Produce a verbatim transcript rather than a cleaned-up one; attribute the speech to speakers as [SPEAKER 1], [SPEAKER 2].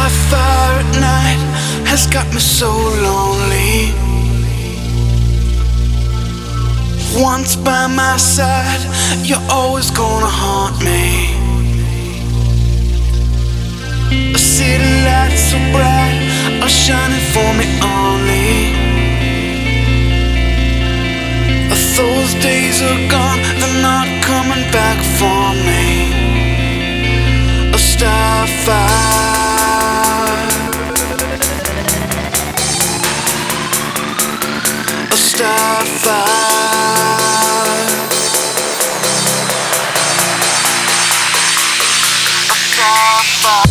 [SPEAKER 1] Starfire at night has got me so lonely. Once by my side, you're always gonna haunt me. A city light so bright are shining for me only. Those days are gone, they're not coming back for me. A starfire, a starfire, a starfire.